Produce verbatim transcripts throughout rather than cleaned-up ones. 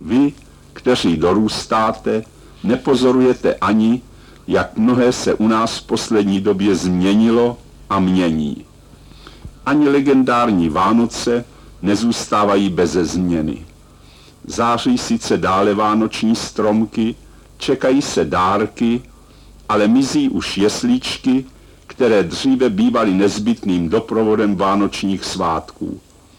Vy, kteří dorůstáte, nepozorujete ani, jak mnohé se u nás v poslední době změnilo a mění. Ani legendární Vánoce nezůstávají beze změny. Září sice dále vánoční stromky, čekají se dárky, ale mizí už jeslíčky, které dříve bývaly nezbytným doprovodem vánočních svátků.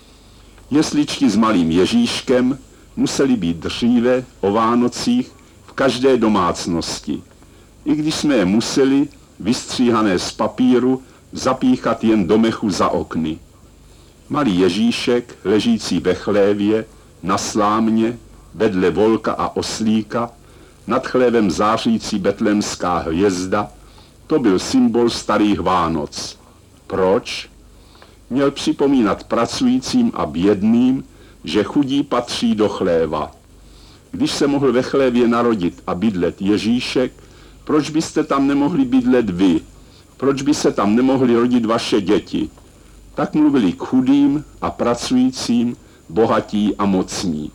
Jesličky s malým Ježíškem musely být dříve o Vánocích v každé domácnosti, i když jsme je museli, vystříhané z papíru, zapíchat jen do mechu za okny. Malý Ježíšek, ležící ve chlévě, na slámě, vedle volka a oslíka, nad chlévem zářící betlémská hvězda, to byl symbol starých Vánoc. Proč? Měl připomínat pracujícím a bědným, že chudí patří do chléva. Když se mohl ve chlévě narodit a bydlet Ježíšek, proč byste tam nemohli bydlet vy? Proč by se tam nemohli rodit vaše děti? Tak mluvili k chudým a pracujícím, bohatí a mocní.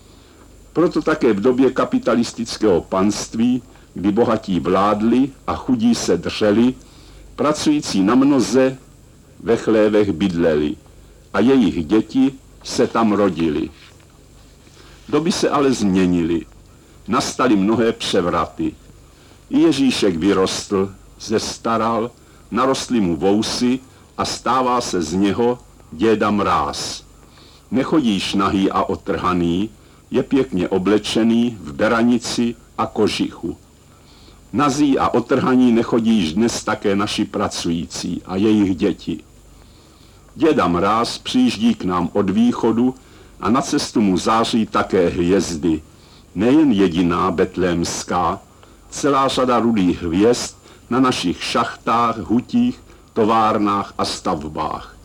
Proto také v době kapitalistického panství, kdy bohatí vládli a chudí se dřeli, pracující na mnoze ve chlévech bydleli a jejich děti se tam rodily. Doby se ale změnily. Nastaly mnohé převraty. I Ježíšek vyrostl, zestaral, narostly mu vousy a stává se z něho děda Mráz. Nechodíš nahý a otrhaný, je pěkně oblečený v beranici a kožichu. Nazí a otrhaní nechodíš dnes také naši pracující a jejich děti. Děda Mráz přijíždí k nám od východu a na cestu mu září také hvězdy. Nejen jediná betlémská, celá řada rudých hvězd na našich šachtách, hutích, továrnách a stavbách.